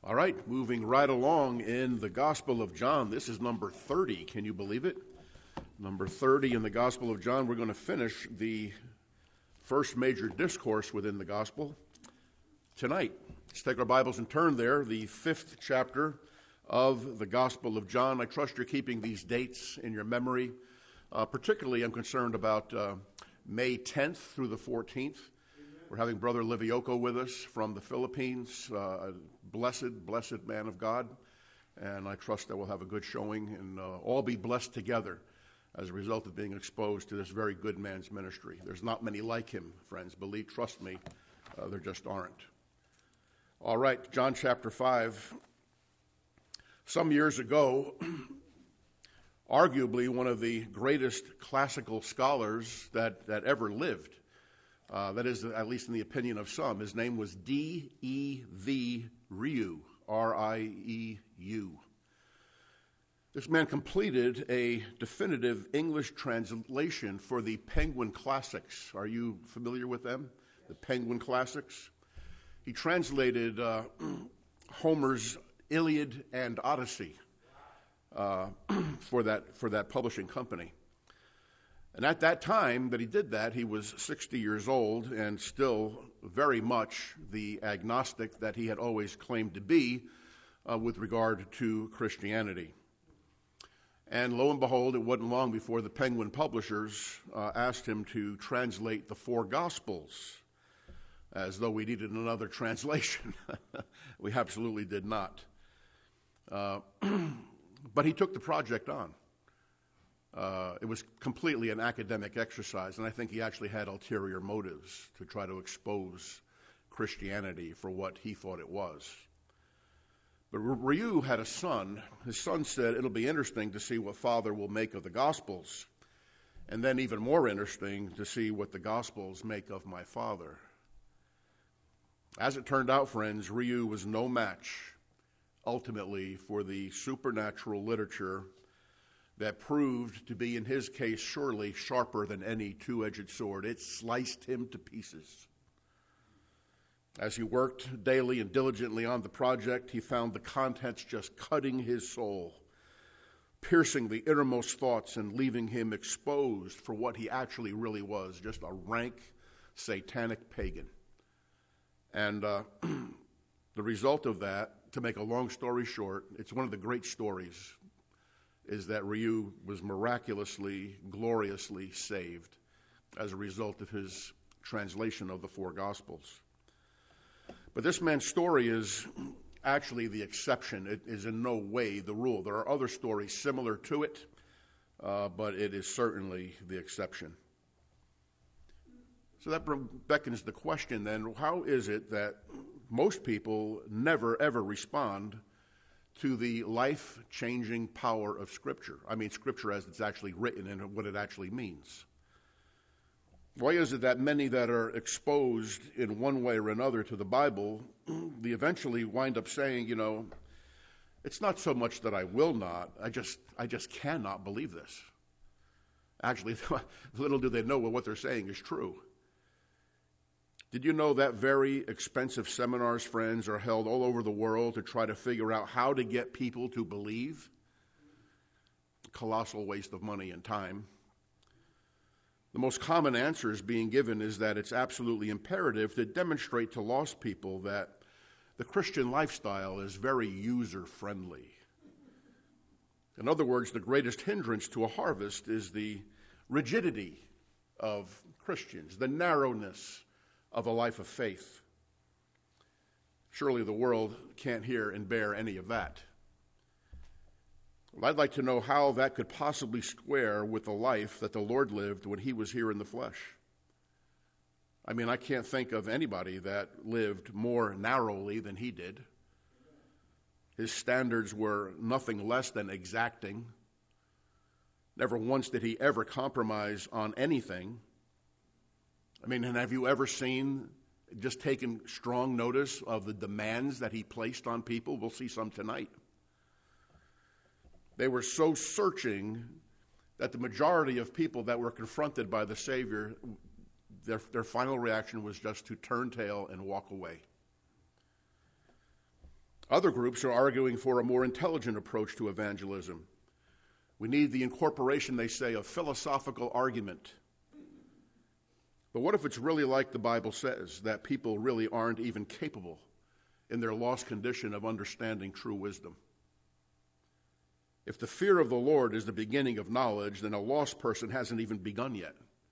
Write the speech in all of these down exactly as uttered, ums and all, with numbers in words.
All right, moving right along in the Gospel of John. This is number thirty. Can you believe it? Number thirty in the Gospel of John. We're going to finish the first major discourse within the Gospel tonight. Let's take our Bibles and turn there, the fifth chapter of the Gospel of John. I trust you're keeping these dates in your memory. Uh, particularly, I'm concerned about uh, May tenth through the fourteenth. We're having Brother Livioco with us from the Philippines, uh, a blessed, blessed man of God, and I trust that we'll have a good showing and uh, all be blessed together as a result of being exposed to this very good man's ministry. There's not many like him, friends. Believe, trust me, uh, there just aren't. All right, John chapter five. Some years ago, arguably one of the greatest classical scholars that, that ever lived, Uh, that is, at least in the opinion of some. His name was D E V Ryu, R I E U. This man completed a definitive English translation for the Penguin Classics. Are you familiar with them? The Penguin Classics? He translated uh, Homer's Iliad and Odyssey uh, for that for that publishing company. And at that time that he did that, he was sixty years old and still very much the agnostic that he had always claimed to be uh, with regard to Christianity. And lo and behold, it wasn't long before the Penguin publishers uh, asked him to translate the four Gospels, as though we needed another translation. We absolutely did not. Uh, but he took the project on. Uh, it was completely an academic exercise, and I think he actually had ulterior motives to try to expose Christianity for what he thought it was. But Ryu had a son. His son said, it'll be interesting to see what Father will make of the Gospels, and then even more interesting to see what the Gospels make of my Father. As it turned out, friends, Ryu was no match, ultimately, for the supernatural literature that proved to be, in his case, surely sharper than any two-edged sword. It sliced him to pieces. As he worked daily and diligently on the project, he found the contents just cutting his soul, piercing the innermost thoughts and leaving him exposed for what he actually really was, just a rank satanic pagan. And uh, the result of that, to make a long story short, it's one of the great stories, is that Ryu was miraculously, gloriously saved as a result of his translation of the four Gospels. But this man's story is actually the exception. It is in no way the rule. There are other stories similar to it, uh, but it is certainly the exception. So that beckons the question then, how is it that most people never ever respond to the life-changing power of Scripture? I mean, Scripture as it's actually written and what it actually means. Why is it that many that are exposed in one way or another to the Bible, they eventually wind up saying, you know, it's not so much that I will not, I just I just cannot believe this. Actually, little do they know what they're saying is true. Did you know that very expensive seminars, friends, are held all over the world to try to figure out how to get people to believe? Colossal waste of money and time. The most common answers being given is that it's absolutely imperative to demonstrate to lost people that the Christian lifestyle is very user-friendly. In other words, the greatest hindrance to a harvest is the rigidity of Christians, the narrowness of a life of faith. Surely the world can't hear and bear any of that. Well, I'd like to know how that could possibly square with the life that the Lord lived when he was here in the flesh. I mean, I can't think of anybody that lived more narrowly than he did. His standards were nothing less than exacting. Never once did he ever compromise on anything. I mean, and have you ever seen, just taken strong notice of the demands that he placed on people? We'll see some tonight. They were so searching that the majority of people that were confronted by the Savior, their, their final reaction was just to turn tail and walk away. Other groups are arguing for a more intelligent approach to evangelism. We need the incorporation, they say, of philosophical argument. But what if it's really like the Bible says, that people really aren't even capable in their lost condition of understanding true wisdom? If the fear of the Lord is the beginning of knowledge, then a lost person hasn't even begun yet,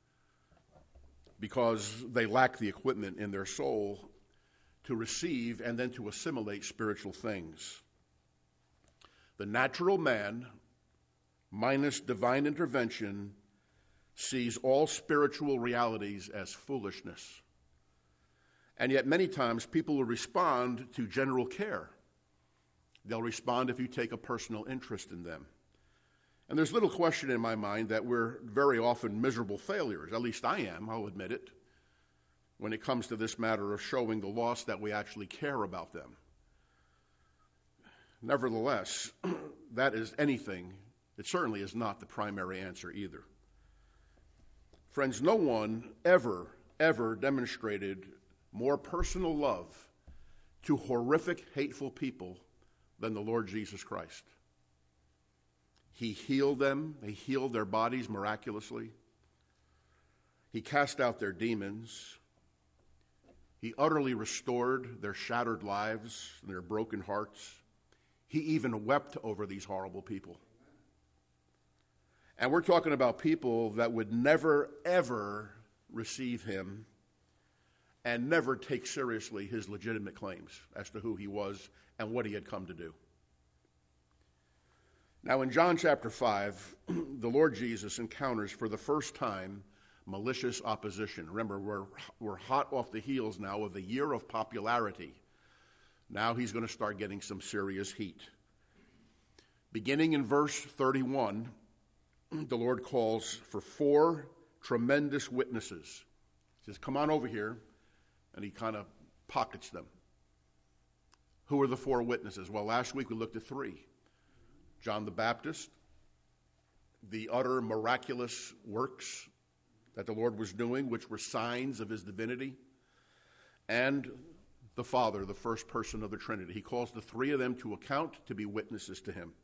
because they lack the equipment in their soul to receive and then to assimilate spiritual things. The natural man, minus divine intervention, sees all spiritual realities as foolishness. And yet many times people will respond to general care. They'll respond if you take a personal interest in them. And there's little question in my mind that we're very often miserable failures, at least I am, I'll admit it, when it comes to this matter of showing the lost that we actually care about them. Nevertheless, that is anything, it certainly is not the primary answer either. Friends, no one ever, ever demonstrated more personal love to horrific, hateful people than the Lord Jesus Christ. He healed them. He healed their bodies miraculously. He cast out their demons. He utterly restored their shattered lives and their broken hearts. He even wept over these horrible people. And we're talking about people that would never, ever receive him and never take seriously his legitimate claims as to who he was and what he had come to do. Now, in John chapter five, the Lord Jesus encounters for the first time malicious opposition. Remember, we're, we're hot off the heels now of the year of popularity. Now he's going to start getting some serious heat. Beginning in verse thirty-one, the Lord calls for four tremendous witnesses. He says, come on over here, and he kind of pockets them. Who are the four witnesses? Well, last week we looked at three. John the Baptist, the utter miraculous works that the Lord was doing, which were signs of his divinity, and the Father, the first person of the Trinity. He calls the three of them to account to be witnesses to him.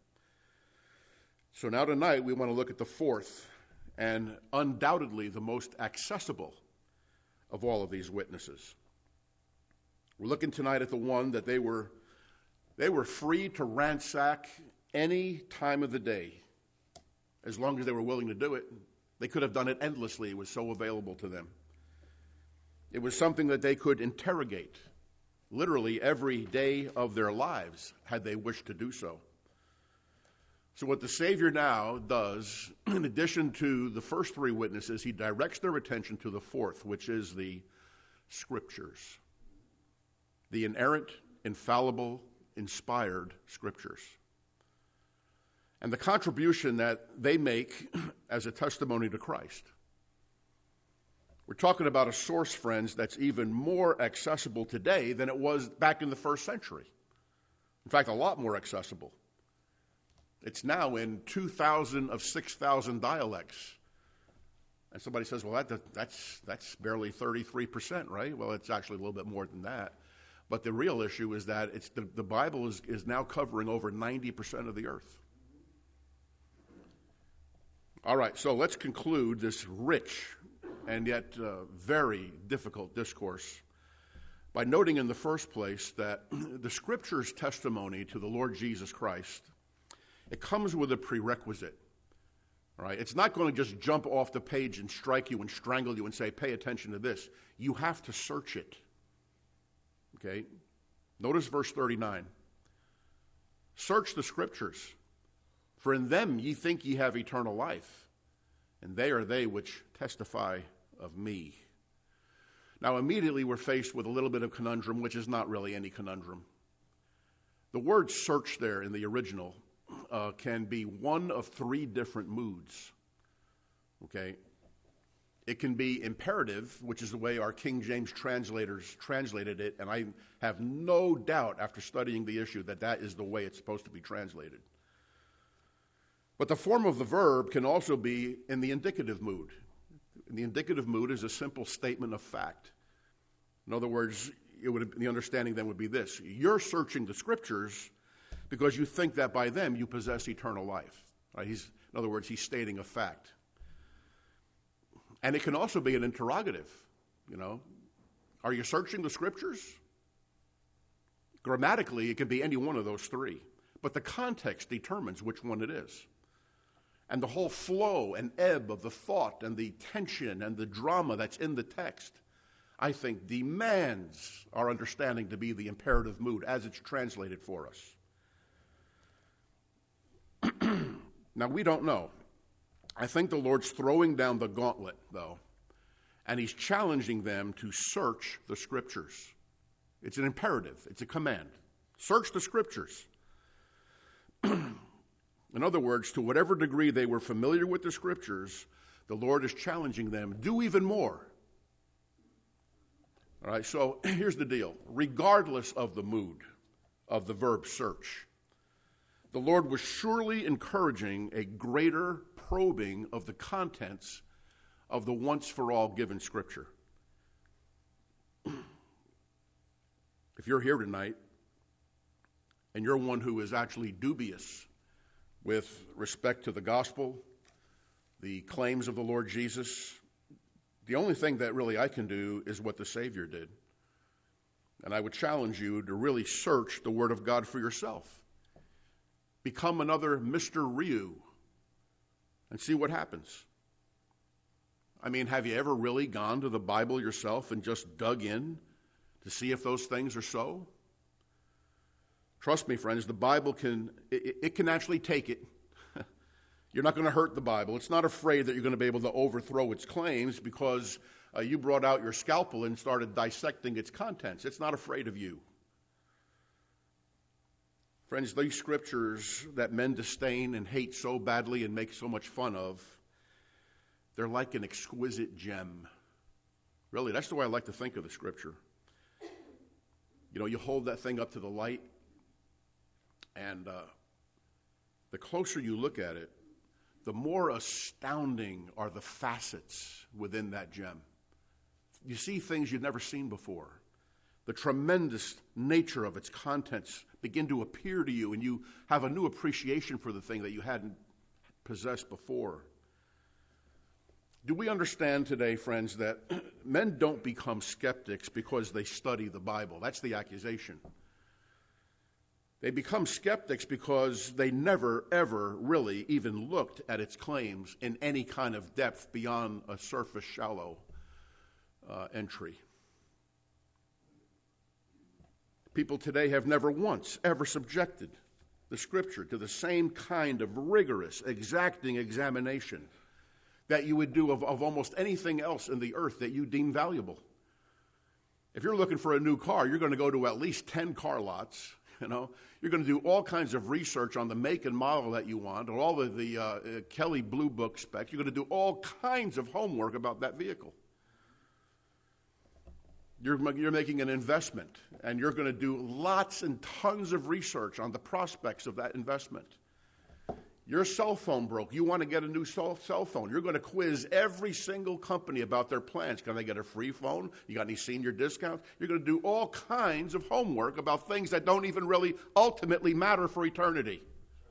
So now tonight we want to look at the fourth and undoubtedly the most accessible of all of these witnesses. We're looking tonight at the one that they were they were free to ransack any time of the day, as long as they were willing to do it. They could have done it endlessly. It was so available to them. It was something that they could interrogate literally every day of their lives had they wished to do so. So what the Savior now does, in addition to the first three witnesses, he directs their attention to the fourth, which is the Scriptures. The inerrant, infallible, inspired Scriptures. And the contribution that they make as a testimony to Christ. We're talking about a source, friends, that's even more accessible today than it was back in the first century. In fact, a lot more accessible. It's now in two thousand of six thousand dialects. And somebody says, well, that, that's, that's barely thirty-three percent, right? Well, it's actually a little bit more than that. But the real issue is that it's the, the Bible is, is now covering over ninety percent of the earth. All right, so let's conclude this rich and yet uh, very difficult discourse by noting in the first place that the Scripture's testimony to the Lord Jesus Christ, it comes with a prerequisite. All right, it's not going to just jump off the page and strike you and strangle you and say, pay attention to this. You have to search it. Okay? Notice verse thirty-nine. Search the Scriptures, for in them ye think ye have eternal life, and they are they which testify of me. Now, immediately we're faced with a little bit of conundrum, which is not really any conundrum. The word search there in the original uh, can be one of three different moods. Okay? It can be imperative, which is the way our King James translators translated it, and I have no doubt after studying the issue that that is the way it's supposed to be translated. But the form of the verb can also be in the indicative mood. And the indicative mood is a simple statement of fact. In other words, it would, the understanding then would be this. You're searching the Scriptures because you think that by them you possess eternal life. Right? He's, in other words, he's stating a fact. And it can also be an interrogative, you know. Are you searching the Scriptures? Grammatically, it can be any one of those three. But the context determines which one it is. And the whole flow and ebb of the thought and the tension and the drama that's in the text, I think, demands our understanding to be the imperative mood as it's translated for us. Now, we don't know. I think the Lord's throwing down the gauntlet, though, and he's challenging them to search the Scriptures. It's an imperative. It's a command. Search the Scriptures. In other words, to whatever degree they were familiar with the Scriptures, the Lord is challenging them, do even more. All right, so here's the deal. Regardless of the mood of the verb search, the Lord was surely encouraging a greater probing of the contents of the once-for-all given Scripture. If you're here tonight and you're one who is actually dubious with respect to the gospel, the claims of the Lord Jesus, the only thing that really I can do is what the Savior did. And I would challenge you to really search the Word of God for yourself. Become another Mister Ryu and see what happens. I mean, have you ever really gone to the Bible yourself and just dug in to see if those things are so? Trust me, friends, the Bible can, it, it can actually take it. You're not going to hurt the Bible. It's not afraid that you're going to be able to overthrow its claims because uh, you brought out your scalpel and started dissecting its contents. It's not afraid of you. Friends, these Scriptures that men disdain and hate so badly and make so much fun of, they're like an exquisite gem. Really, that's the way I like to think of the Scripture. You know, you hold that thing up to the light, and uh, the closer you look at it, the more astounding are the facets within that gem. You see things you've never seen before. The tremendous nature of its contents begin to appear to you, and you have a new appreciation for the thing that you hadn't possessed before. Do we understand today, friends, that men don't become skeptics because they study the Bible? That's the accusation. They become skeptics because they never, ever really even looked at its claims in any kind of depth beyond a surface shallow uh, entry. People today have never once ever subjected the Scripture to the same kind of rigorous, exacting examination that you would do of, of almost anything else in the earth that you deem valuable. If you're looking for a new car, you're going to go to at least ten car lots. You know, you're going to do all kinds of research on the make and model that you want, or all of the uh, uh, Kelley Blue Book specs. You're going to do all kinds of homework about that vehicle. You're, you're making an investment, and you're going to do lots and tons of research on the prospects of that investment. Your cell phone broke. You want to get a new cell phone. You're going to quiz every single company about their plans. Can I get a free phone? You got any senior discounts? You're going to do all kinds of homework about things that don't even really ultimately matter for eternity.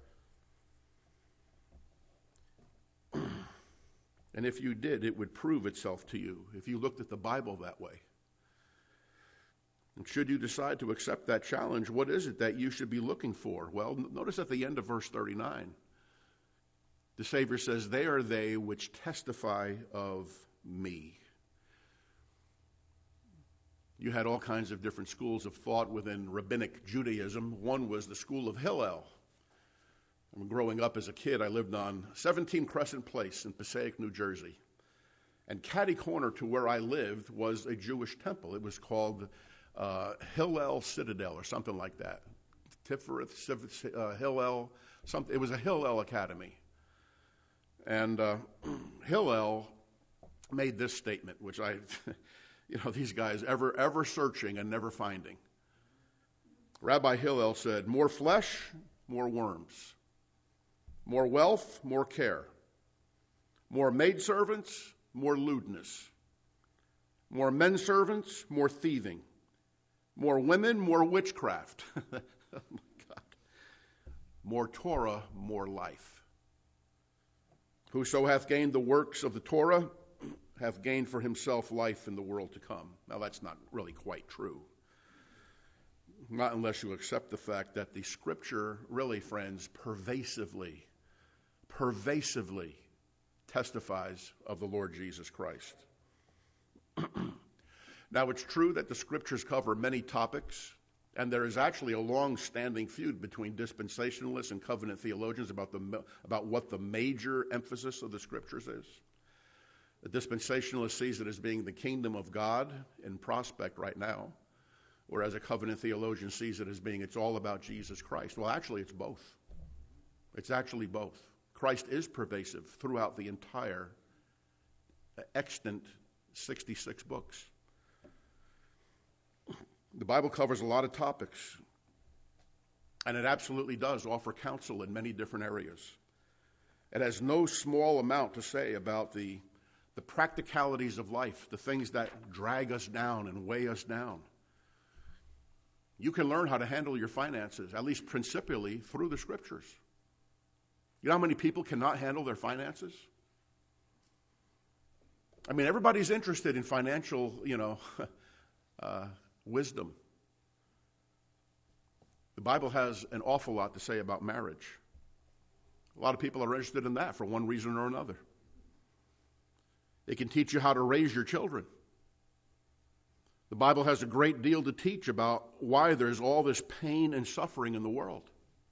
And if you did, it would prove itself to you if you looked at the Bible that way. And should you decide to accept that challenge, what is it that you should be looking for? Well, notice at the end of verse thirty-nine, the Savior says, "They are they which testify of me." You had all kinds of different schools of thought within rabbinic Judaism. One was the school of Hillel. And growing up as a kid, I lived on seventeen Crescent Place in Passaic, New Jersey. And catty corner to where I lived was a Jewish temple. It was called uh, Hillel Citadel or something like that. Tifereth, uh, Hillel, something. It was a Hillel Academy. And uh, Hillel made this statement, which I, you know, these guys ever, ever searching and never finding. Rabbi Hillel said, "More flesh, more worms. More wealth, more care. More maidservants, more lewdness. More men servants, more thieving. More women, more witchcraft. Oh my God. More Torah, more life. Whoso hath gained the works of the Torah hath gained for himself life in the world to come. Now that's not really quite true. Not unless you accept the fact that the Scripture really, friends, pervasively, pervasively testifies of the Lord Jesus Christ. Now, it's true that the Scriptures cover many topics, and there is actually a long-standing feud between dispensationalists and covenant theologians about, the, about what the major emphasis of the Scriptures is. The dispensationalist sees it as being the kingdom of God in prospect right now, whereas a covenant theologian sees it as being it's all about Jesus Christ. Well, actually, it's both. It's actually both. Christ is pervasive throughout the entire extant sixty-six books. The Bible covers a lot of topics, and it absolutely does offer counsel in many different areas. It has no small amount to say about the, the practicalities of life, the things that drag us down and weigh us down. You can learn how to handle your finances, at least principally, through the Scriptures. You know how many people cannot handle their finances? I mean, everybody's interested in financial, you know, uh, wisdom. The Bible has an awful lot to say about marriage. A lot of people are interested in that for one reason or another. It can teach you how to raise your children. The Bible has a great deal to teach about why there's all this pain and suffering in the world.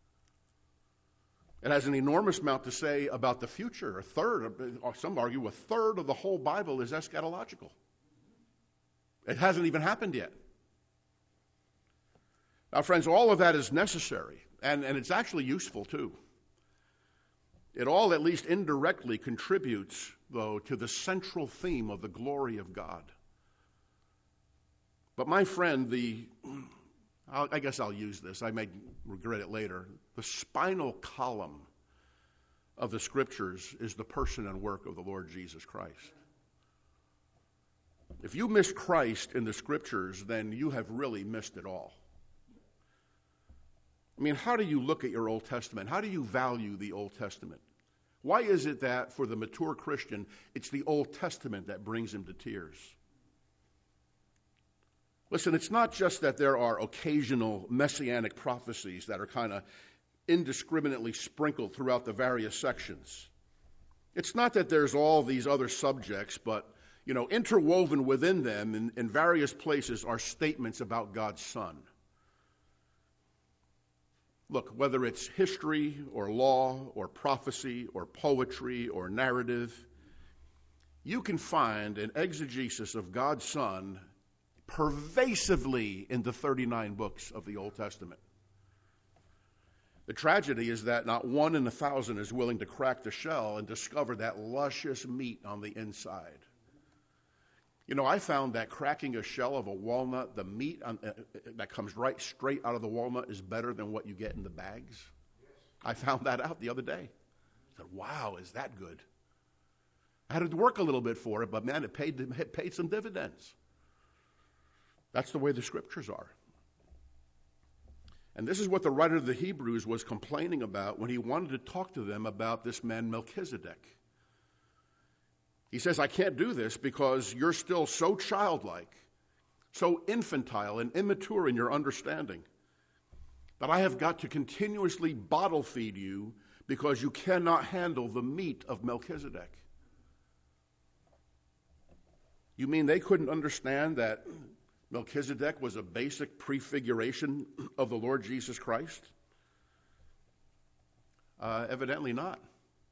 It has an enormous amount to say about the future. A third, or some argue a third of the whole Bible is eschatological. It hasn't even happened yet. Now, friends, all of that is necessary, and, and it's actually useful too. It all, at least indirectly, contributes, though, to the central theme of the glory of God. But my friend, the, I'll, I guess I'll use this, I may regret it later, the spinal column of the Scriptures is the person and work of the Lord Jesus Christ. If you miss Christ in the Scriptures, then you have really missed it all. I mean, how do you look at your Old Testament? How do you value the Old Testament? Why is it that for the mature Christian, it's the Old Testament that brings him to tears? Listen, it's not just that there are occasional messianic prophecies that are kind of indiscriminately sprinkled throughout the various sections. It's not that there's all these other subjects, but, you know, interwoven within them in, in various places are statements about God's Son. Look, whether it's history or law or prophecy or poetry or narrative, you can find an exegesis of God's Son pervasively in the thirty-nine books of the Old Testament. The tragedy is that not one in a thousand is willing to crack the shell and discover that luscious meat on the inside. You know, I found that cracking a shell of a walnut, the meat on, uh, that comes right straight out of the walnut is better than what you get in the bags. Yes. I found that out the other day. I said, wow, is that good? I had to work a little bit for it, but man, it paid, it paid some dividends. That's the way the Scriptures are. And this is what the writer of the Hebrews was complaining about when he wanted to talk to them about this man Melchizedek. He says, I can't do this because you're still so childlike, so infantile and immature in your understanding, that I have got to continuously bottle feed you because you cannot handle the meat of Melchizedek. You mean they couldn't understand that Melchizedek was a basic prefiguration of the Lord Jesus Christ? Uh, evidently not.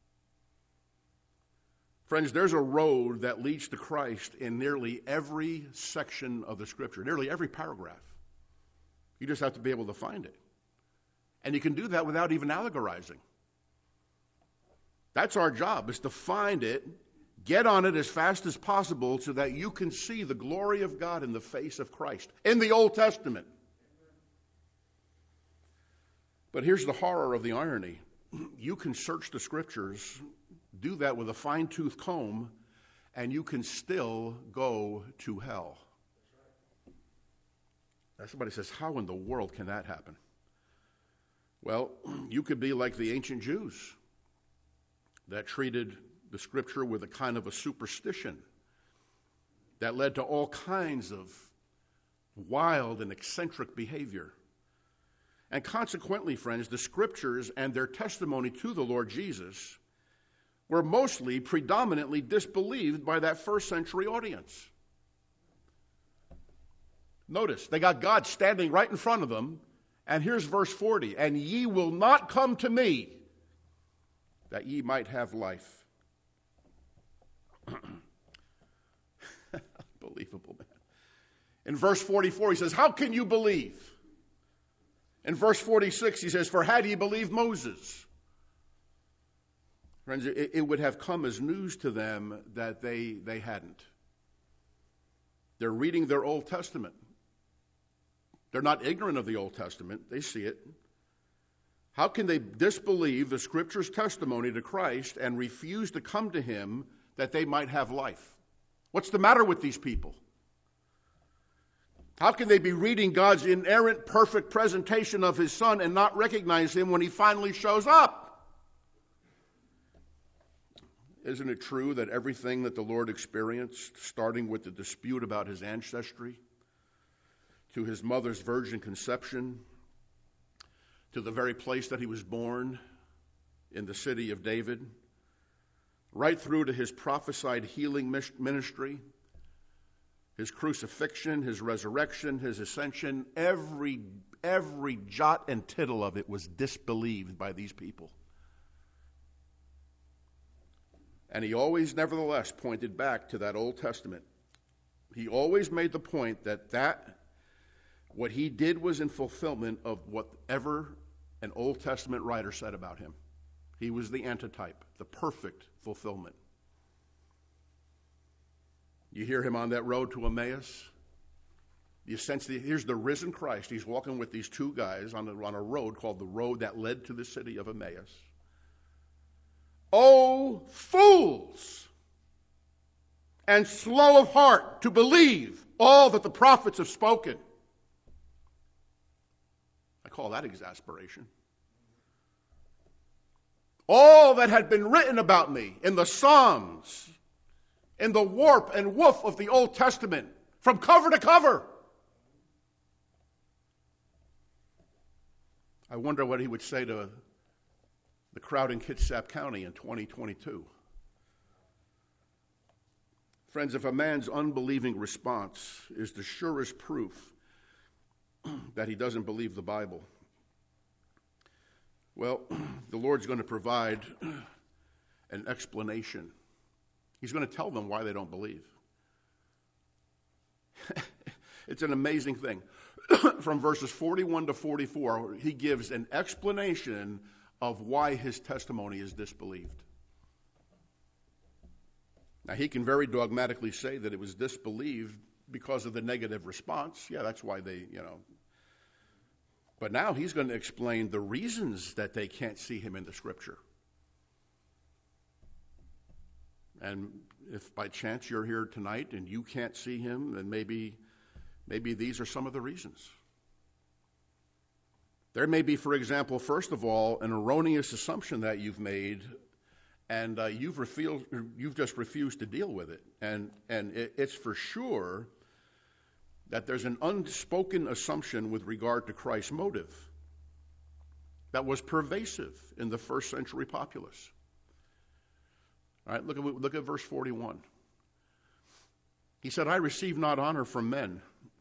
Friends, there's a road that leads to Christ in nearly every section of the Scripture, nearly every paragraph. You just have to be able to find it. And you can do that without even allegorizing. That's our job, is to find it, get on it as fast as possible so that you can see the glory of God in the face of Christ in the Old Testament. But here's the horror of the irony. You can search the Scriptures, do that with a fine-tooth comb, and you can still go to hell. Now somebody says, how in the world can that happen? Well, you could be like the ancient Jews that treated the Scripture with a kind of a superstition that led to all kinds of wild and eccentric behavior. And consequently, friends, the Scriptures and their testimony to the Lord Jesus were mostly, predominantly disbelieved by that first century audience. Notice, they got God standing right in front of them, and here's verse forty, and ye will not come to me, that ye might have life. Unbelievable, man. In verse forty-four, he says, how can you believe? In verse forty-six, he says, for had ye believed Moses? Friends, it, it would have come as news to them that they, they hadn't. They're reading their Old Testament. They're not ignorant of the Old Testament. They see it. How can they disbelieve the Scripture's testimony to Christ and refuse to come to him that they might have life? What's the matter with these people? How can they be reading God's inerrant, perfect presentation of his Son and not recognize him when he finally shows up? Isn't it true that everything that the Lord experienced, starting with the dispute about his ancestry, to his mother's virgin conception, to the very place that he was born in the city of David, right through to his prophesied healing ministry, his crucifixion, his resurrection, his ascension, every, every jot and tittle of it was disbelieved by these people. And he always, nevertheless, pointed back to that Old Testament. He always made the point that that what he did was in fulfillment of whatever an Old Testament writer said about him. He was the antitype, the perfect fulfillment. You hear him on that road to Emmaus. You sense the, here's the risen Christ. He's walking with these two guys on a, on a road called the road that led to the city of Emmaus. Oh, fools, and slow of heart to believe all that the prophets have spoken. I call that exasperation. All that had been written about me in the Psalms, in the warp and woof of the Old Testament, from cover to cover. I wonder what he would say to the crowd in Kitsap County in twenty twenty-two. Friends, if a man's unbelieving response is the surest proof that he doesn't believe the Bible, well, the Lord's going to provide an explanation. He's going to tell them why they don't believe. It's an amazing thing. From verses forty-one to forty-four, he gives an explanation of why his testimony is disbelieved. Now, he can very dogmatically say that it was disbelieved because of the negative response. Yeah, that's why they, you know. But now he's going to explain the reasons that they can't see him in the Scripture. And if by chance you're here tonight and you can't see him, then maybe, maybe these are some of the reasons. There may be, for example, first of all, an erroneous assumption that you've made, and uh, you've, refused, you've just refused to deal with it. And, and it, it's for sure that there's an unspoken assumption with regard to Christ's motive that was pervasive in the first century populace. All right, look at, look at verse forty-one. He said, I receive not honor from men.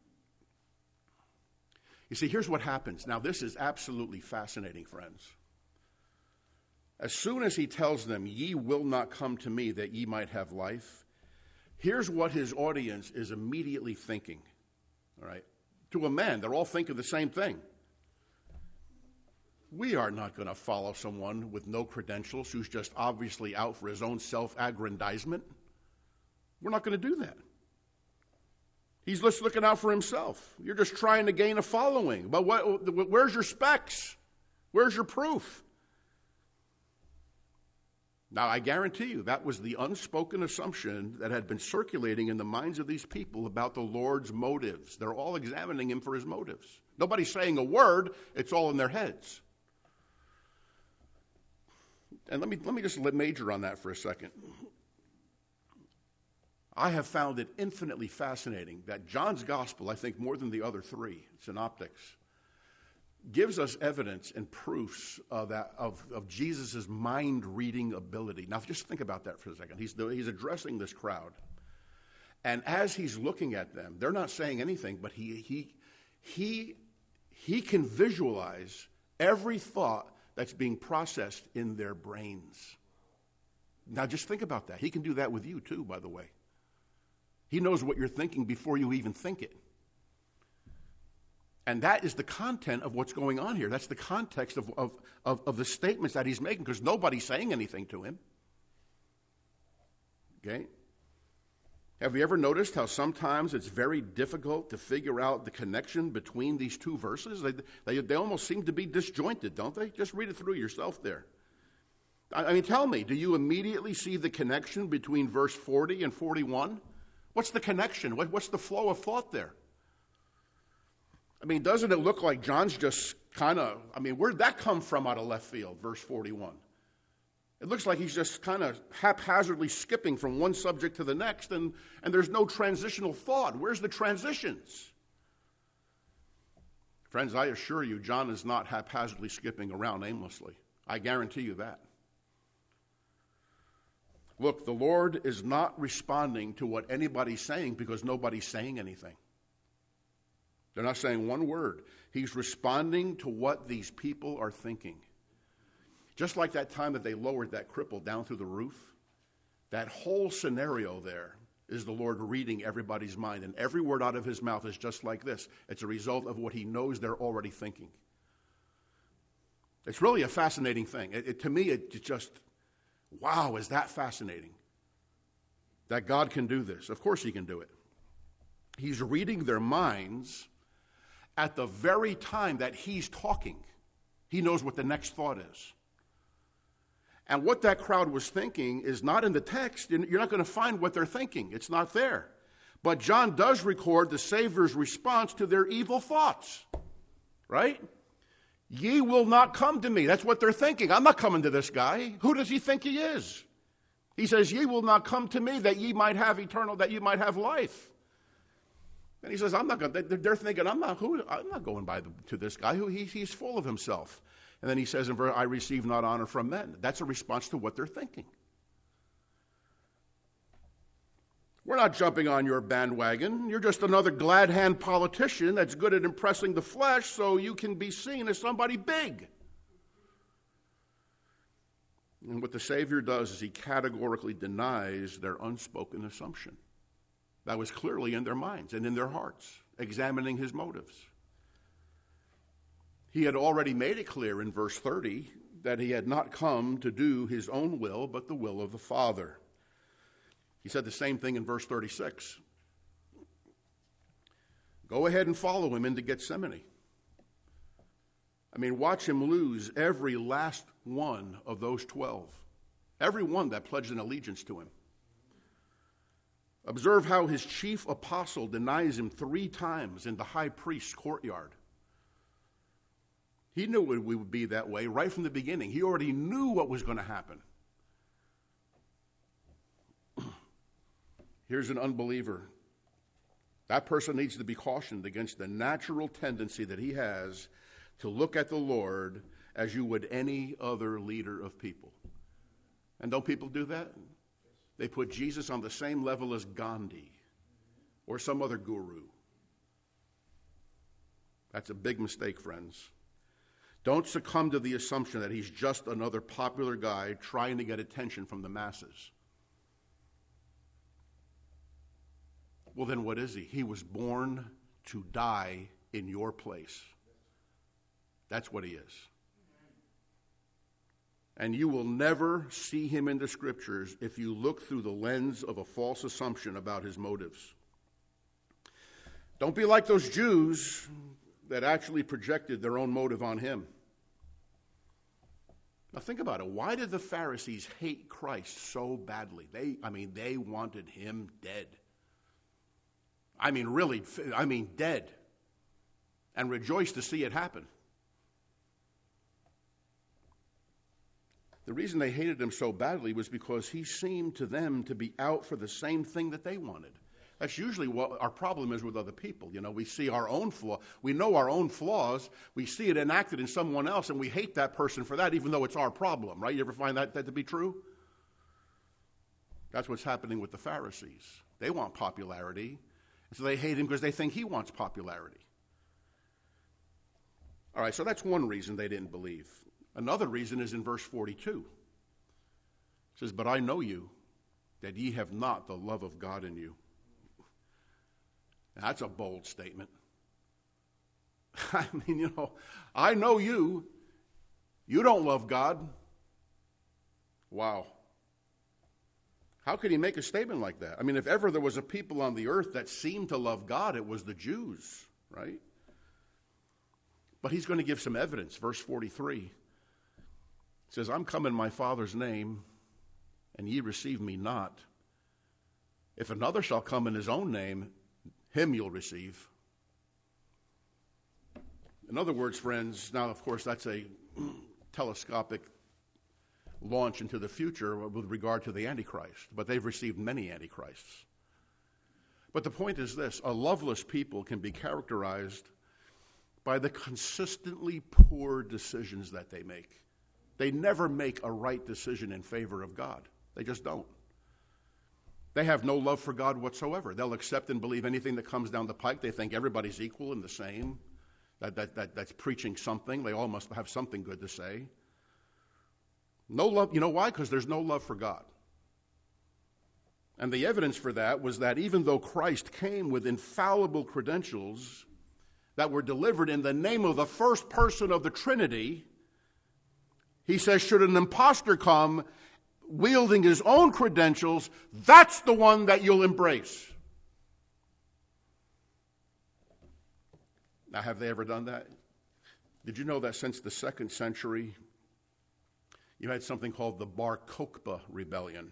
You see, here's what happens. Now, this is absolutely fascinating, friends. As soon as he tells them, ye will not come to me that ye might have life, here's what his audience is immediately thinking. All right? To a man, they're all thinking the same thing. We are not going to follow someone with no credentials who's just obviously out for his own self-aggrandizement. We're not going to do that. He's just looking out for himself. You're just trying to gain a following. But what, where's your specs? Where's your proof? Now, I guarantee you that was the unspoken assumption that had been circulating in the minds of these people about the Lord's motives. They're all examining him for his motives. Nobody's saying a word. It's all in their heads. And let me, let me just major on that for a second. I have found it infinitely fascinating that John's gospel, I think more than the other three synoptics, gives us evidence and proofs of, that, of, of Jesus' mind-reading ability. Now, just think about that for a second. He's, he's addressing this crowd. And as he's looking at them, they're not saying anything, but he, he, he, he can visualize every thought that's being processed in their brains. Now, just think about that. He can do that with you, too, by the way. He knows what you're thinking before you even think it. And that is the content of what's going on here. That's the context of, of, of, of the statements that he's making, because nobody's saying anything to him. Okay? Have you ever noticed how sometimes it's very difficult to figure out the connection between these two verses? They, they, they almost seem to be disjointed, don't they? Just read it through yourself there. I, I mean, tell me, do you immediately see the connection between verse forty and forty-one? What's the connection? What, what's the flow of thought there? I mean, doesn't it look like John's just kind of, I mean, where'd that come from out of left field, verse forty-one? It looks like he's just kind of haphazardly skipping from one subject to the next, and, and there's no transitional thought. Where's the transitions? Friends, I assure you, John is not haphazardly skipping around aimlessly. I guarantee you that. Look, the Lord is not responding to what anybody's saying because nobody's saying anything. They're not saying one word. He's responding to what these people are thinking. Just like that time that they lowered that cripple down through the roof, that whole scenario there is the Lord reading everybody's mind. And every word out of his mouth is just like this. It's a result of what he knows they're already thinking. It's really a fascinating thing. It, it, to me, it, it just, wow, is that fascinating? That God can do this. Of course he can do it. He's reading their minds at the very time that he's talking. He knows what the next thought is. And what that crowd was thinking is not in the text. You're not going to find what they're thinking. It's not there. But John does record the Savior's response to their evil thoughts. Right? Ye will not come to me. That's what they're thinking. I'm not coming to this guy. Who does he think he is? He says, ye will not come to me that ye might have eternal, that ye might have life. And he says, I'm not going. They're thinking, I'm not. Who? I'm not going by the, to this guy. Who? He, he's full of himself. And then he says, in verse, I receive not honor from men. That's a response to what they're thinking. We're not jumping on your bandwagon. You're just another glad-hand politician that's good at impressing the flesh, so you can be seen as somebody big. And what the Savior does is he categorically denies their unspoken assumption. That was clearly in their minds and in their hearts, examining his motives. He had already made it clear in verse thirty that he had not come to do his own will, but the will of the Father. He said the same thing in verse thirty-six. Go ahead and follow him into Gethsemane. I mean, watch him lose every last one of those twelve. Every one that pledged an allegiance to him. Observe how his chief apostle denies him three times in the high priest's courtyard. He knew it would be that way right from the beginning. He already knew what was going to happen. Here's an unbeliever. That person needs to be cautioned against the natural tendency that he has to look at the Lord as you would any other leader of people. And don't people do that? They put Jesus on the same level as Gandhi or some other guru. That's a big mistake, friends. Don't succumb to the assumption that he's just another popular guy trying to get attention from the masses. Well, then what is he? He was born to die in your place. That's what he is. And you will never see him in the Scriptures if you look through the lens of a false assumption about his motives. Don't be like those Jews that actually projected their own motive on him. Now think about it. Why did the Pharisees hate Christ so badly? They, I mean, they wanted him dead. I mean, really, I mean, dead. And rejoiced to see it happen. The reason they hated him so badly was because he seemed to them to be out for the same thing that they wanted. That's usually what our problem is with other people. You know, we see our own flaw. We know our own flaws. We see it enacted in someone else, and we hate that person for that, even though it's our problem, right? You ever find that, that to be true? That's what's happening with the Pharisees. They want popularity, and so they hate him because they think he wants popularity. All right, so that's one reason they didn't believe. Another reason is in verse forty-two. It says, "But I know you, that ye have not the love of God in you." Now, that's a bold statement. I mean, you know, I know you. You don't love God. Wow. How could he make a statement like that? I mean, if ever there was a people on the earth that seemed to love God, it was the Jews, right? But he's going to give some evidence. Verse forty-three says, "I'm come in my Father's name, and ye receive me not. If another shall come in his own name, him you'll receive." In other words, friends, now, of course, that's a telescopic launch into the future with regard to the Antichrist, but they've received many Antichrists. But the point is this: a loveless people can be characterized by the consistently poor decisions that they make. They never make a right decision in favor of God. They just don't. They have no love for God whatsoever. They'll accept and believe anything that comes down the pike. They think everybody's equal and the same. That, that, that, that's preaching something. They all must have something good to say. No love. You know why? Because there's no love for God. And the evidence for that was that even though Christ came with infallible credentials that were delivered in the name of the first person of the Trinity, he says, should an imposter come wielding his own credentials, that's the one that you'll embrace. Now, have they ever done that? Did you know that since the second century, you had something called the Bar Kokhba Rebellion?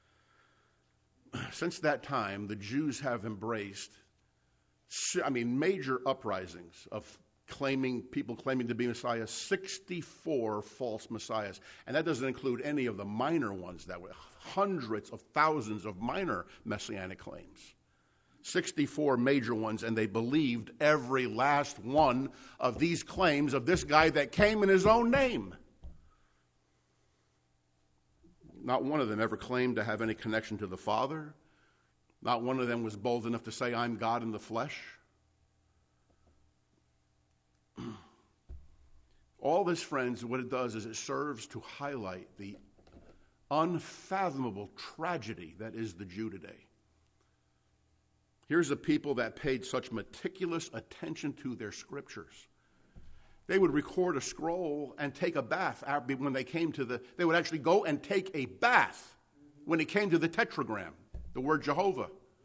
Since that time, the Jews have embraced, I mean, major uprisings of claiming, people claiming to be Messiah, sixty-four false messiahs. And that doesn't include any of the minor ones that were hundreds of thousands of minor messianic claims. sixty-four major ones, and they believed every last one of these claims of this guy that came in his own name. Not one of them ever claimed to have any connection to the Father. Not one of them was bold enough to say, "I'm God in the flesh." All this, friends, what it does is it serves to highlight the unfathomable tragedy that is the Jew today. Here's a people that paid such meticulous attention to their scriptures. They would record a scroll and take a bath when they came to the, they would actually go and take a bath when it came to the tetragram, the word Jehovah.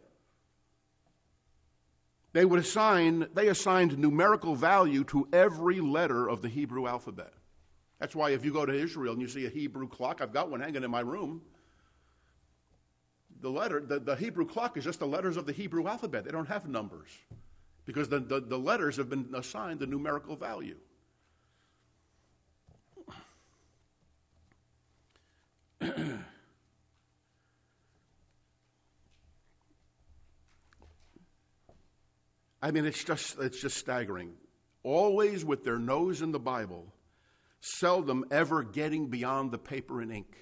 They would assign, they assigned numerical value to every letter of the Hebrew alphabet. That's why if you go to Israel and you see a Hebrew clock, I've got one hanging in my room. The letter, the, the Hebrew clock is just the letters of the Hebrew alphabet. They don't have numbers because the, the, the letters have been assigned the numerical value. I mean, it's just it's just staggering. Always with their nose in the Bible, seldom ever getting beyond the paper and ink.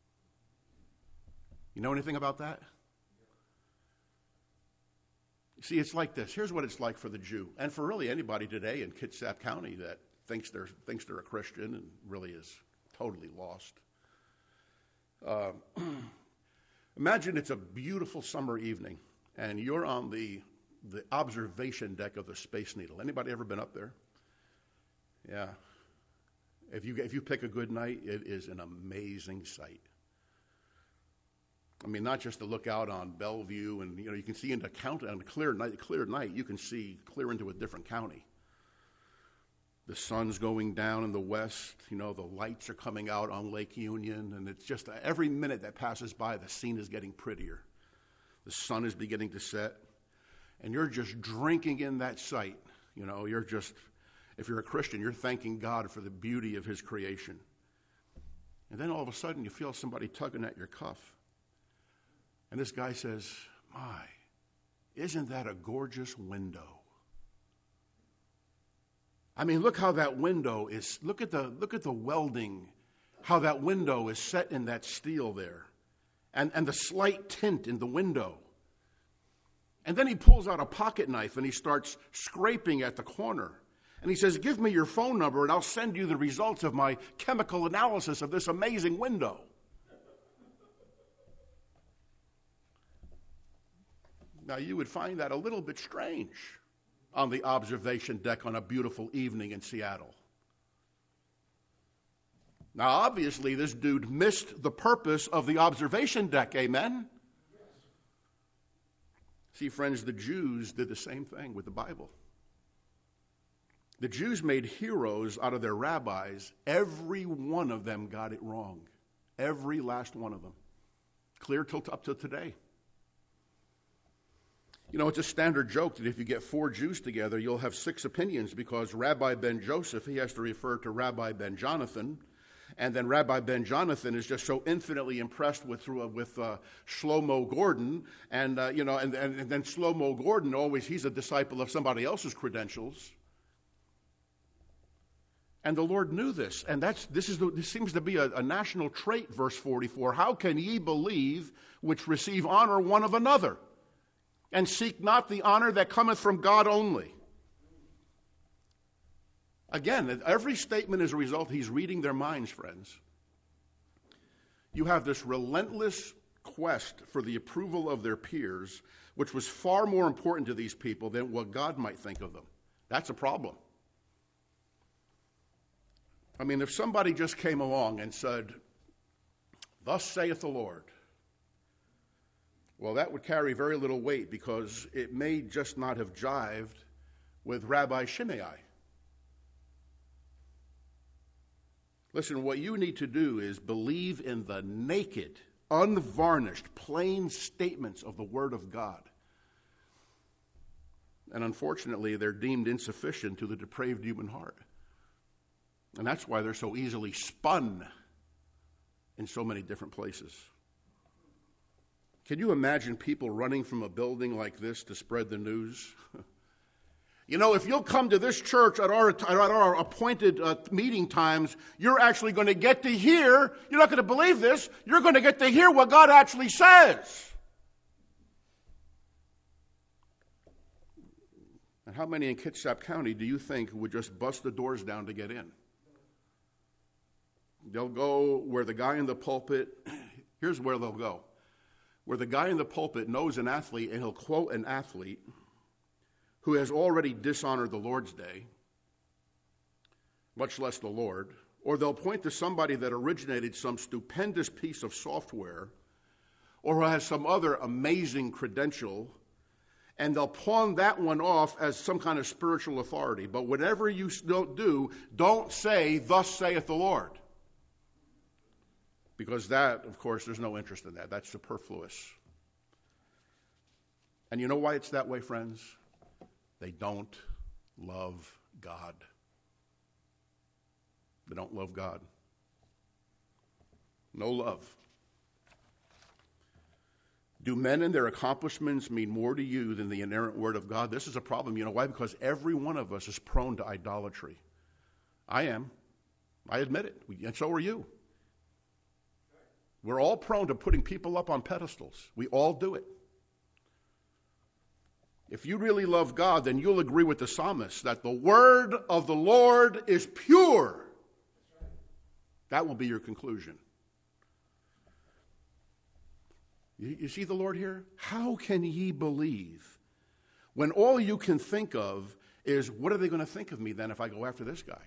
You know anything about that? See, it's like this. Here's what it's like for the Jew, and for really anybody today in Kitsap County that thinks they're thinks they're a Christian and really is totally lost. Uh, imagine it's a beautiful summer evening, and you're on the the observation deck of the Space Needle. Anybody ever been up there? Yeah. If you if you pick a good night, it is an amazing sight. I mean, not just to look out on Bellevue, and you know you can see into county on a clear night. Clear night, you can see clear into a different county. The sun's going down in the west. You know, the lights are coming out on Lake Union, and it's just every minute that passes by, the scene is getting prettier. The sun is beginning to set, and you're just drinking in that sight. You know, you're just, if you're a Christian, you're thanking God for the beauty of his creation. And then all of a sudden, you feel somebody tugging at your cuff. And this guy says, my, isn't that a gorgeous window? I mean, look how that window is, look at the look at the welding, how that window is set in that steel there, and, and the slight tint in the window. And then he pulls out a pocket knife and he starts scraping at the corner. And he says, give me your phone number and I'll send you the results of my chemical analysis of this amazing window. Now, you would find that a little bit strange on the observation deck on a beautiful evening in Seattle. Now, obviously, this dude missed the purpose of the observation deck, amen? See, friends, the Jews did the same thing with the Bible. The Jews made heroes out of their rabbis. Every one of them got it wrong. Every last one of them. Clear till up to today. You know, it's a standard joke that if you get four Jews together, you'll have six opinions because Rabbi Ben Joseph, he has to refer to Rabbi Ben Jonathan. And then Rabbi Ben Jonathan is just so infinitely impressed with with uh, Shlomo Gordon. And, uh, you know, and, and, and then Shlomo Gordon, always, he's a disciple of somebody else's credentials. And the Lord knew this. And that's this is the, this seems to be a, a national trait, verse forty-four. How can ye believe which receive honor one of another? And seek not the honor that cometh from God only. Again, every statement is a result. He's reading their minds, friends. You have this relentless quest for the approval of their peers, which was far more important to these people than what God might think of them. That's a problem. I mean, if somebody just came along and said, thus saith the Lord, well, that would carry very little weight because it may just not have jived with Rabbi Shimei. Listen, what you need to do is believe in the naked, unvarnished, plain statements of the Word of God. And unfortunately, they're deemed insufficient to the depraved human heart. And that's why they're so easily spun in so many different places. Can you imagine people running from a building like this to spread the news? You know, if you'll come to this church at our, at our appointed uh, meeting times, you're actually going to get to hear, you're not going to believe this, you're going to get to hear what God actually says. And how many in Kitsap County do you think would just bust the doors down to get in? They'll go where the guy in the pulpit, here's where they'll go. Where the guy in the pulpit knows an athlete and he'll quote an athlete who has already dishonored the Lord's day, much less the Lord, or they'll point to somebody that originated some stupendous piece of software or who has some other amazing credential, and they'll pawn that one off as some kind of spiritual authority. But whatever you don't do, don't say, thus saith the Lord. Because that, of course, there's no interest in that. That's superfluous. And you know why it's that way, friends? They don't love God. They don't love God. No love. Do men and their accomplishments mean more to you than the inerrant word of God? This is a problem. You know why? Because every one of us is prone to idolatry. I am. I admit it. And so are you. We're all prone to putting people up on pedestals. We all do it. If you really love God, then you'll agree with the psalmist that the word of the Lord is pure. That will be your conclusion. You, you see the Lord here? How can ye believe when all you can think of is, what are they going to think of me then if I go after this guy?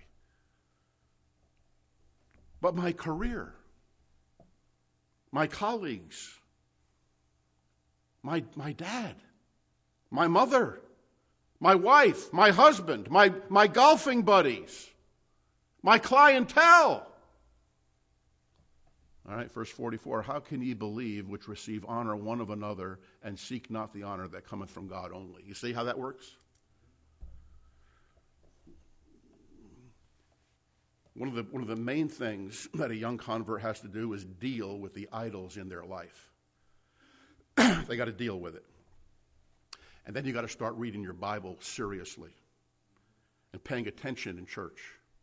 But my career, my colleagues, my, my dad, my mother, my wife, my husband, my, my golfing buddies, my clientele. All right, verse forty-four, how can ye believe which receive honor one of another and seek not the honor that cometh from God only? You see how that works? One of the, one of the main things that a young convert has to do is deal with the idols in their life. They got to deal with it. And then you got to start reading your Bible seriously and paying attention in church.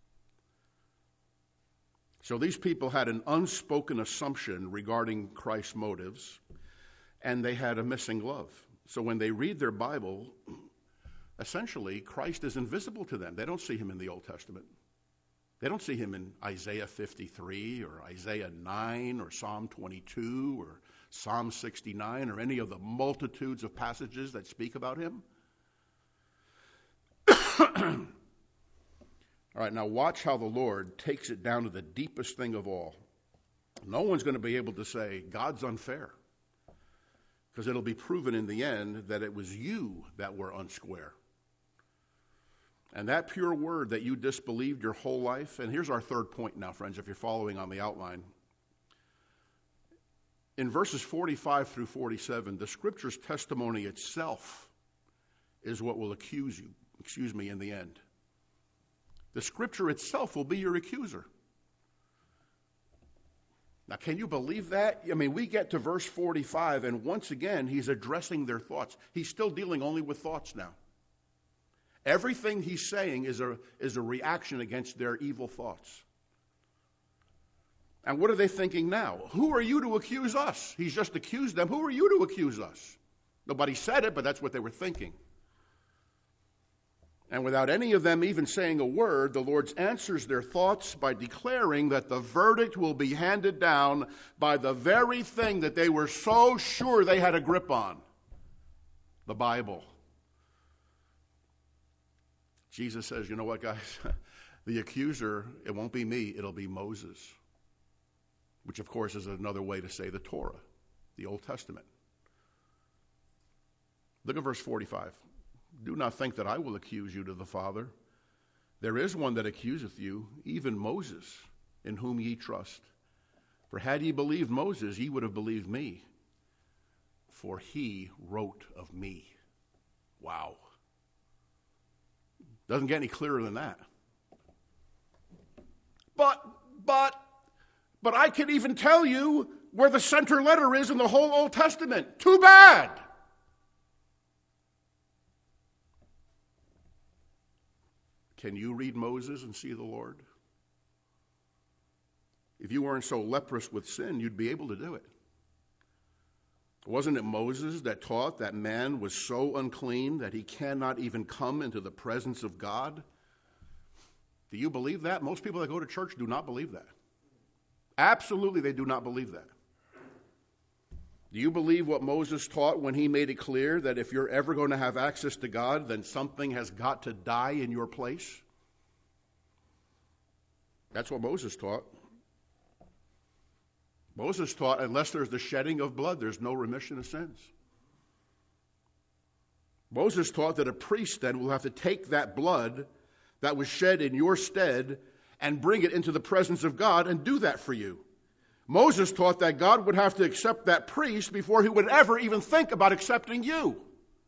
So these people had an unspoken assumption regarding Christ's motives, and they had a missing love. So when they read their Bible, essentially, Christ is invisible to them. They don't see him in the Old Testament. They don't see him in Isaiah fifty-three or Isaiah nine or Psalm twenty-two or Psalm sixty-nine or any of the multitudes of passages that speak about him. All right, now watch how the Lord takes it down to the deepest thing of all. No one's going to be able to say, God's unfair, because it'll be proven in the end that it was you that were unsquare. And that pure word that you disbelieved your whole life, and here's our third point now, friends, if you're following on the outline. In verses forty-five through forty-seven, the Scripture's testimony itself is what will accuse you, excuse me, in the end. The Scripture itself will be your accuser. Now, can you believe that? I mean, we get to verse forty-five, and once again, he's addressing their thoughts. He's still dealing only with thoughts now. Everything he's saying is a, is a reaction against their evil thoughts. And what are they thinking now? Who are you to accuse us? He's just accused them. Who are you to accuse us? Nobody said it, but that's what they were thinking. And without any of them even saying a word, the Lord answers their thoughts by declaring that the verdict will be handed down by the very thing that they were so sure they had a grip on, the Bible. Jesus says, you know what, guys? The accuser, it won't be me, it'll be Moses, which, of course, is another way to say the Torah, the Old Testament. Look at verse forty-five. Do not think that I will accuse you to the Father. There is one that accuseth you, even Moses, in whom ye trust. For had ye believed Moses, ye would have believed me, for he wrote of me. Wow. Doesn't get any clearer than that. But, but, but I can even tell you where the center letter is in the whole Old Testament. Too bad. Can you read Moses and see the Lord? If you weren't so leprous with sin, you'd be able to do it. Wasn't it Moses that taught that man was so unclean that he cannot even come into the presence of God? Do you believe that? Most people that go to church do not believe that. Absolutely, they do not believe that. Do you believe what Moses taught when he made it clear that if you're ever going to have access to God, then something has got to die in your place? That's what Moses taught. Moses taught, unless there's the shedding of blood, there's no remission of sins. Moses taught that a priest then will have to take that blood that was shed in your stead and bring it into the presence of God and do that for you. Moses taught that God would have to accept that priest before he would ever even think about accepting you.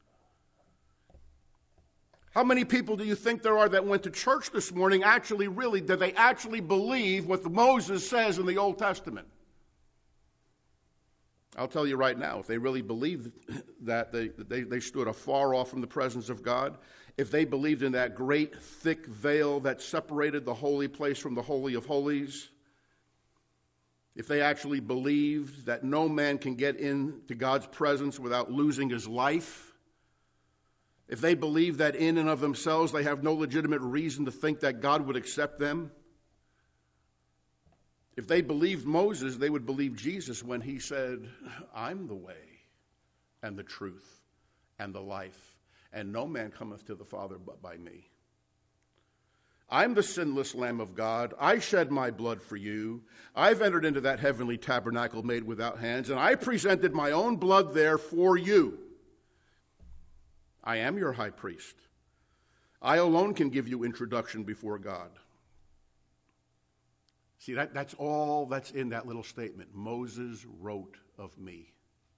How many people do you think there are that went to church this morning actually really, did they actually believe what Moses says in the Old Testament? I'll tell you right now, if they really believed that, they, they, they stood afar off from the presence of God, if they believed in that great thick veil that separated the holy place from the Holy of Holies, if they actually believed that no man can get into God's presence without losing his life, if they believed that in and of themselves they have no legitimate reason to think that God would accept them, if they believed Moses, they would believe Jesus when he said, I'm the way and the truth and the life, and no man cometh to the Father but by me. I'm the sinless Lamb of God. I shed my blood for you. I've entered into that heavenly tabernacle made without hands, and I presented my own blood there for you. I am your high priest. I alone can give you introduction before God. See, that, that's all that's in that little statement. Moses wrote of me.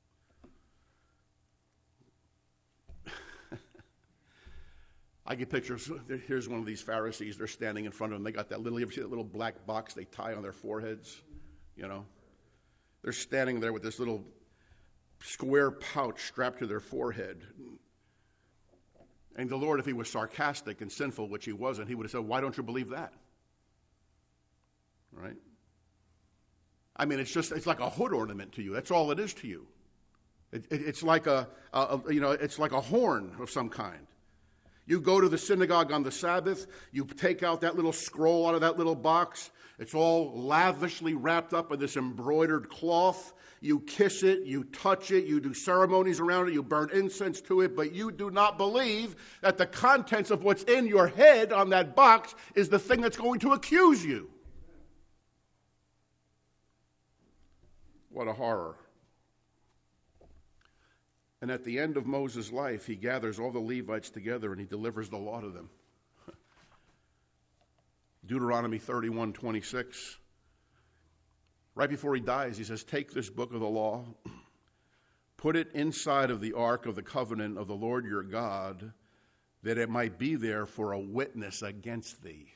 I get pictures. Here's one of these Pharisees. They're standing in front of them. They got that little, you ever see that little black box they tie on their foreheads? You know? They're standing there with this little square pouch strapped to their forehead. And the Lord, if he was sarcastic and sinful, which he wasn't, he would have said, why don't you believe that? Right? I mean, it's just, it's like a hood ornament to you. That's all it is to you. It, it, it's like a, a, a, you know, it's like a horn of some kind. You go to the synagogue on the Sabbath, you take out that little scroll out of that little box. It's all lavishly wrapped up in this embroidered cloth. You kiss it, you touch it, you do ceremonies around it, you burn incense to it, but you do not believe that the contents of what's in your head on that box is the thing that's going to accuse you. What a horror. And at the end of Moses' life, he gathers all the Levites together and he delivers the law to them. Deuteronomy thirty-one twenty-six. Right before he dies, he says, take this book of the law, put it inside of the ark of the covenant of the Lord your God, that it might be there for a witness against thee.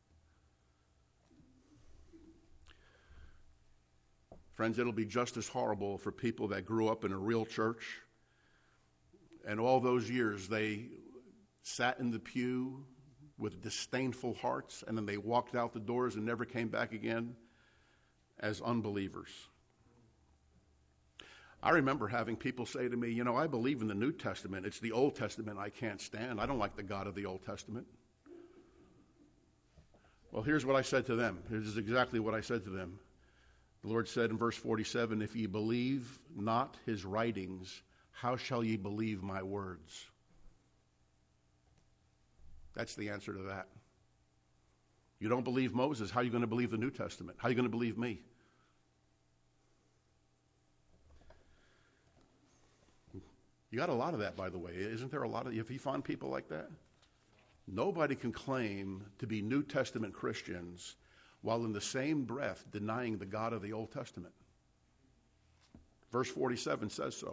Friends, it'll be just as horrible for people that grew up in a real church, and all those years they sat in the pew with disdainful hearts, and then they walked out the doors and never came back again, as unbelievers. I remember having people say to me, you know, I believe in the New Testament. It's the Old Testament I can't stand. I don't like the God of the Old Testament. Well, here's what I said to them. Here's exactly what I said to them. The Lord said in verse forty-seven, if ye believe not his writings, how shall ye believe my words? That's the answer to that. You don't believe Moses, how are you going to believe the New Testament? How are you going to believe me? You got a lot of that, by the way. Isn't there a lot of, if you find people like that? Nobody can claim to be New Testament Christians while in the same breath denying the God of the Old Testament. Verse forty-seven says so.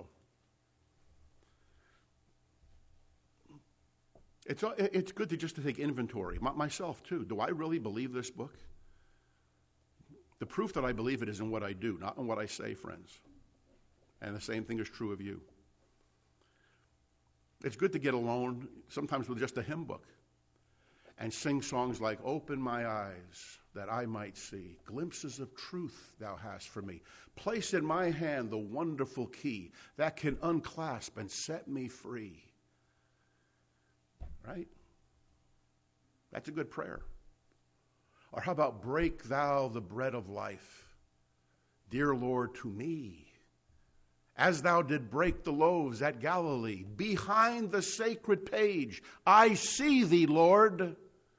It's, it's good to just to take inventory. My, myself, too. Do I really believe this book? The proof that I believe it is in what I do, not in what I say, friends. And the same thing is true of you. It's good to get alone, sometimes with just a hymn book, and sing songs like, open my eyes that I might see, glimpses of truth thou hast for me. Place in my hand the wonderful key that can unclasp and set me free. Right? That's a good prayer. Or how about, break thou the bread of life, dear Lord, to me, as thou did break the loaves at Galilee. Behind the sacred page, I see thee, Lord.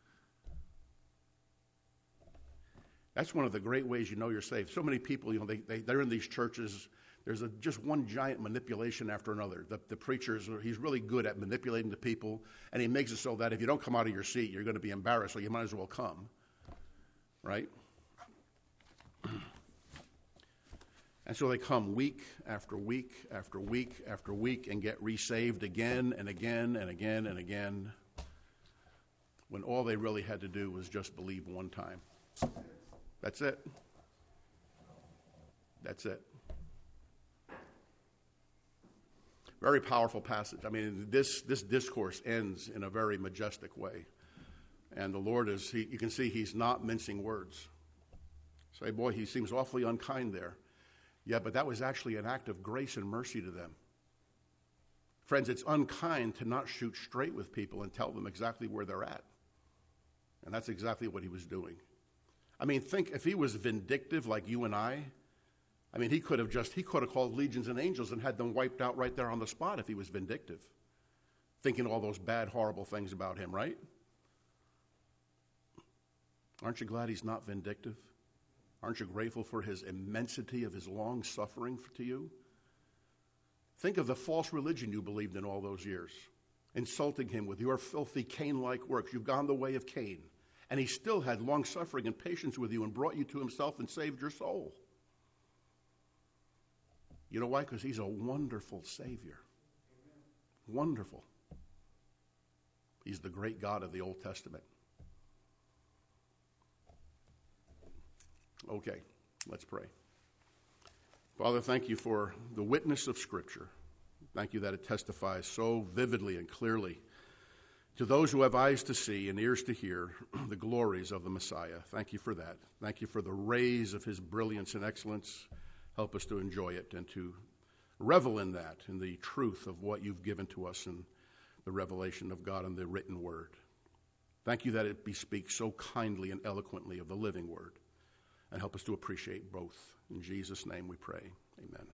That's one of the great ways you know you're saved. So many people, you know, they, they, they're in these churches. There's a, just one giant manipulation after another. The, the preacher, he's really good at manipulating the people, and he makes it so that if you don't come out of your seat, you're going to be embarrassed, so you might as well come. Right? And so they come week after week after week after week and get resaved again and again and again and again, when all they really had to do was just believe one time. That's it. That's it. Very powerful passage. I mean, this, this discourse ends in a very majestic way. And the Lord is, he, you can see he's not mincing words. Say, boy, he seems awfully unkind there. Yeah, but that was actually an act of grace and mercy to them. Friends, it's unkind to not shoot straight with people and tell them exactly where they're at. And that's exactly what he was doing. I mean, think if he was vindictive like you and I, I mean, he could have just, he could have called legions and angels and had them wiped out right there on the spot if he was vindictive, thinking all those bad, horrible things about him, right? Aren't you glad he's not vindictive? Aren't you grateful for his immensity of his long suffering to you? Think of the false religion you believed in all those years. insulting him with your filthy Cain-like works. You've gone the way of Cain. And he still had long-suffering and patience with you and brought you to himself and saved your soul. You know why? Because he's a wonderful Savior. Wonderful. He's the great God of the Old Testament. Okay, let's pray. Father, thank you for the witness of Scripture. Thank you that it testifies so vividly and clearly to those who have eyes to see and ears to hear the glories of the Messiah. Thank you for that. Thank you for the rays of his brilliance and excellence. Help us to enjoy it and to revel in that, in the truth of what you've given to us in the revelation of God in the written word. Thank you that it bespeaks so kindly and eloquently of the living word. And help us to appreciate both. In Jesus' name we pray. Amen.